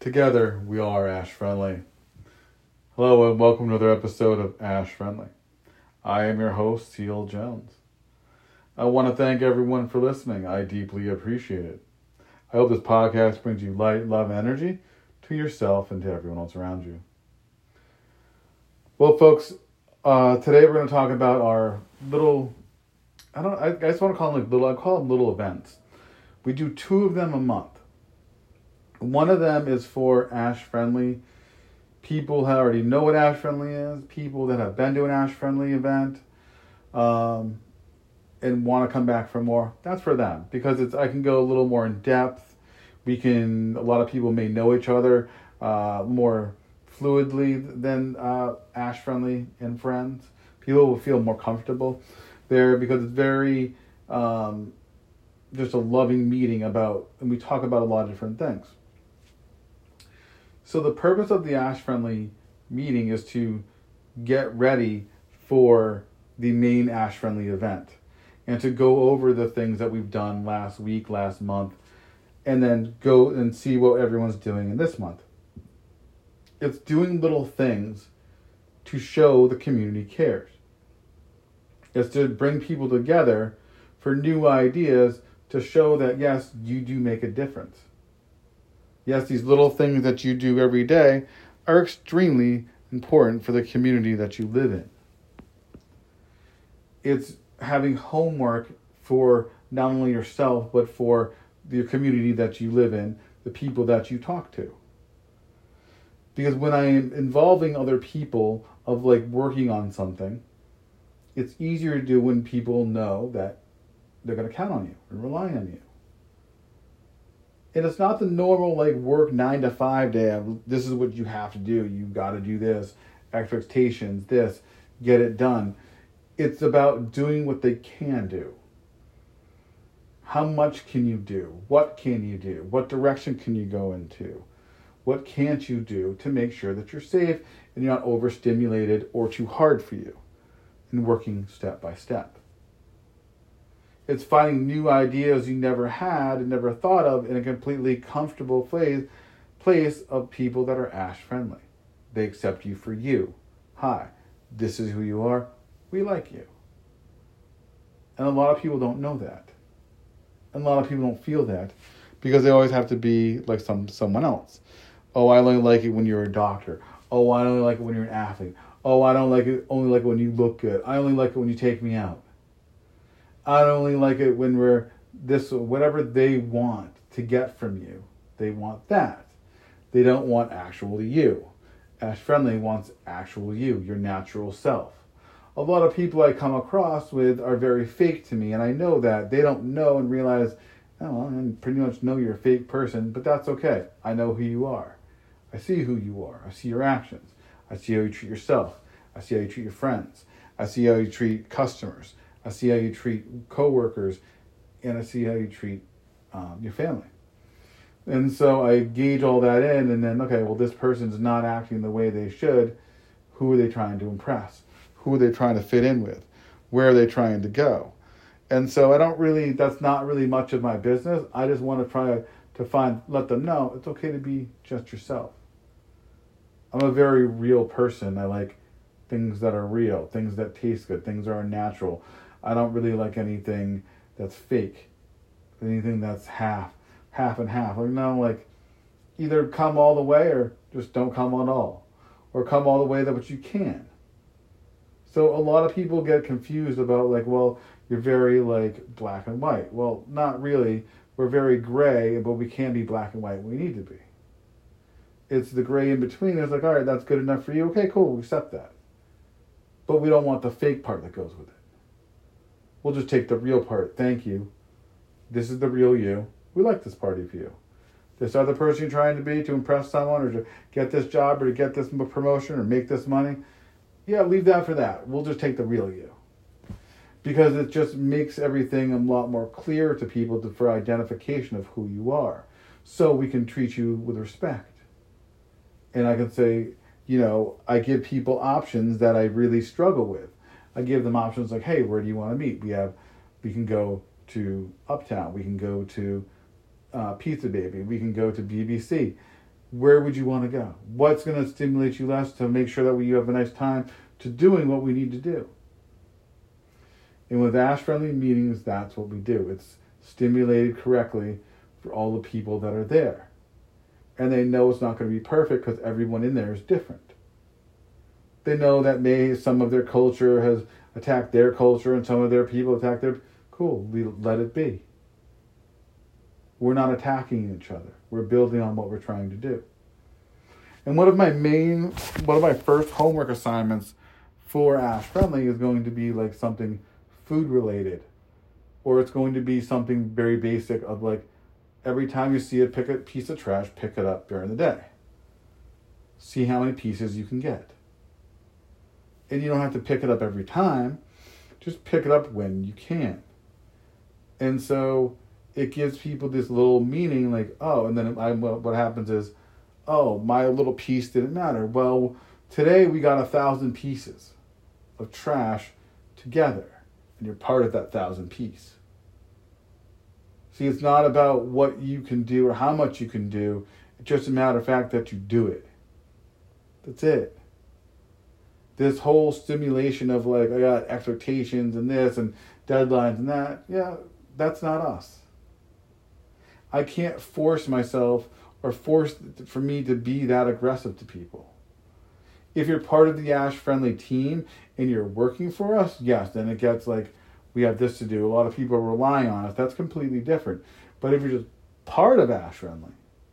Together, we are Ash Friendly. Hello and welcome to another episode of Ash Friendly. I am your host, Teal Jones. I want to thank everyone for listening. I deeply appreciate it. I hope this podcast brings you light, love, and energy to yourself and to everyone else around you. Well, folks, today we're going to talk about our little, I just want to call them I call them little events. We do 2 of them a month. One of them is for Ash Friendly people who already know what Ash Friendly is, people that have been to an Ash Friendly event, and want to come back for more. That's for them because I can go a little more in depth. A lot of people may know each other more fluidly than Ash Friendly and friends. People will feel more comfortable there because it's very just a loving meeting and we talk about a lot of different things. So the purpose of the Ash Friendly meeting is to get ready for the main Ash Friendly event and to go over the things that we've done last week, last month, and then go and see what everyone's doing in this month. It's doing little things to show the community cares. It's to bring people together for new ideas to show that, yes, you do make a difference. Yes, these little things that you do every day are extremely important for the community that you live in. It's having homework for not only yourself, but for the community that you live in, the people that you talk to. Because when I am involving other people of working on something, it's easier to do when people know that they're going to count on you and rely on you. And it's not the normal work 9 to 5 day of this is what you have to do. You got to do this, expectations, this, get it done. It's about doing what they can do. How much can you do? What can you do? What direction can you go into? What can't you do to make sure that you're safe and you're not overstimulated or too hard for you? And working step by step. It's finding new ideas you never had and never thought of in a completely comfortable place of people that are Ash Friendly. They accept you for you. Hi, this is who you are. We like you. And a lot of people don't know that. And a lot of people don't feel that because they always have to be like someone else. Oh, I only like it when you're a doctor. Oh, I only like it when you're an athlete. Oh, I don't only like it when you look good. I only like it when you take me out. I only like it when we're this, whatever they want to get from you. They want that. They don't want actual you. Ash Friendly wants actual you, your natural self. A lot of people I come across with are very fake to me, and I know that. They don't know and realize, oh, well, I pretty much know you're a fake person, but that's okay. I know who you are. I see who you are. I see your actions. I see how you treat yourself. I see how you treat your friends. I see how you treat customers. I see how you treat coworkers, and I see how you treat your family. And so I gauge all that in, and then, okay, well, this person's not acting the way they should. Who are they trying to impress? Who are they trying to fit in with? Where are they trying to go? And so that's not really much of my business. I just want to try to let them know it's okay to be just yourself. I'm a very real person. I like things that are real, things that taste good, things that are natural. I don't really like anything that's fake, anything that's half and half. Either come all the way or just don't come at all, or come all the way that you can. So a lot of people get confused about well, you're very black and white. Well, not really. We're very gray, but we can be black and white when we need to be. It's the gray in between. It's all right, that's good enough for you. Okay, cool, we accept that. But we don't want the fake part that goes with it. We'll just take the real part. Thank you. This is the real you. We like this part of you. This other person you're trying to be to impress someone or to get this job or to get this promotion or make this money. Yeah, leave that for that. We'll just take the real you. Because it just makes everything a lot more clear to people for identification of who you are. So we can treat you with respect. And I can say, I give people options that I really struggle with. I give them options like, hey, where do you want to meet? We can go to Uptown. We can go to Pizza Baby. We can go to BBC. where would you want to go? What's going to stimulate you less to make sure that you have a nice time to doing what we need to do? And with Ash-friendly meetings, that's what we do. It's stimulated correctly for all the people that are there. And they know it's not going to be perfect because everyone in there is different. They know that some of their culture has attacked their culture and some of their people attack their... Cool, we let it be. We're not attacking each other. We're building on what we're trying to do. And one of my first homework assignments for Ash Friendly is going to be like something food related. Or it's going to be something very basic of like, every time you see a piece of trash, pick it up during the day. See how many pieces you can get. And you don't have to pick it up every time. Just pick it up when you can. And so it gives people this little meaning like, oh, and then what happens is, oh, my little piece didn't matter. Well, today we got 1,000 pieces of trash together. And you're part of that 1,000 piece. See, it's not about what you can do or how much you can do. It's just a matter of fact that you do it. That's it. This whole stimulation of like, I got expectations and this and deadlines and that. Yeah, that's not us. I can't force myself or force for me to be that aggressive to people. If you're part of the Ash Friendly team and you're working for us, yes, then it gets like, we have this to do. A lot of people are relying on us. That's completely different. But if you're just part of Ash Friendly,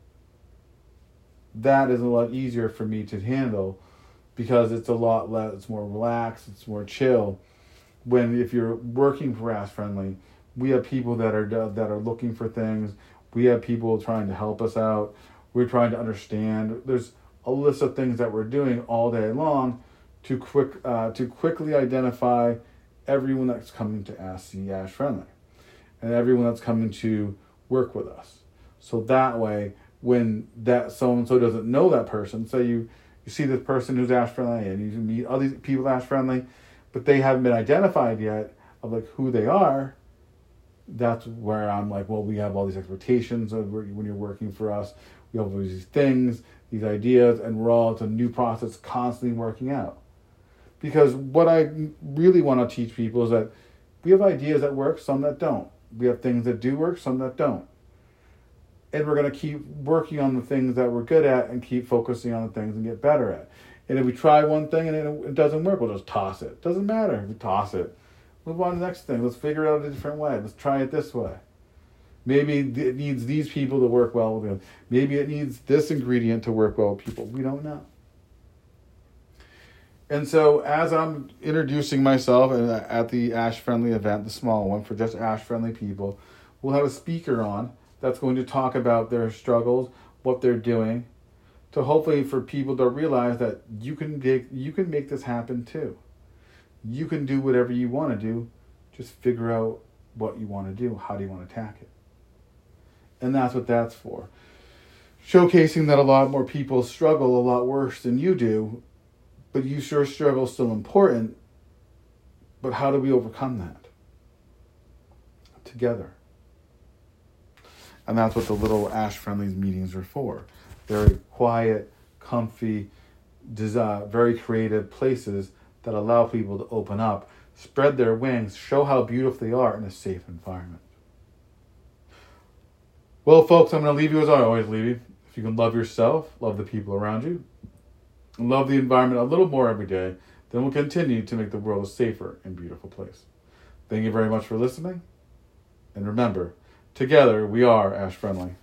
that is a lot easier for me to handle because it's a lot less, it's more relaxed, it's more chill. If you're working for Ash Friendly, we have people that are looking for things. We have people trying to help us out. We're trying to understand. There's a list of things that we're doing all day long to quickly identify everyone that's coming to Ash Friendly and everyone that's coming to work with us. So that way, when that so-and-so doesn't know that person, say you see this person who's Ash Friendly and you meet all these people Ash Friendly, but they haven't been identified yet of like who they are, that's where I'm like, well, we have all these expectations of when you're working for us. We have all these things, these ideas, and it's a new process constantly working out. Because what I really want to teach people is that we have ideas that work, some that don't. We have things that do work, some that don't. And we're going to keep working on the things that we're good at and keep focusing on the things and get better at. And if we try one thing and it doesn't work, we'll just toss it. Doesn't matter. We toss it. Move on to the next thing. Let's figure it out a different way. Let's try it this way. Maybe it needs these people to work well with them. Maybe it needs this ingredient to work well with people. We don't know. And so as I'm introducing myself at the Ash Friendly event, the small one for just Ash Friendly people, we'll have a speaker on that's going to talk about their struggles, what they're doing, to hopefully for people to realize that you can make this happen too. You can do whatever you want to do. Just figure out what you want to do. How do you want to attack it? And that's what that's for. Showcasing that a lot more people struggle a lot worse than you do, but you sure struggle is still important. But how do we overcome that? Together. And that's what the little Ash Friendly meetings are for. Very quiet, comfy, very creative places that allow people to open up, spread their wings, show how beautiful they are in a safe environment. Well, folks, I'm going to leave you as I always leave you. If you can love yourself, love the people around you, and love the environment a little more every day, then we'll continue to make the world a safer and beautiful place. Thank you very much for listening. And remember, together we are Ash Friendly.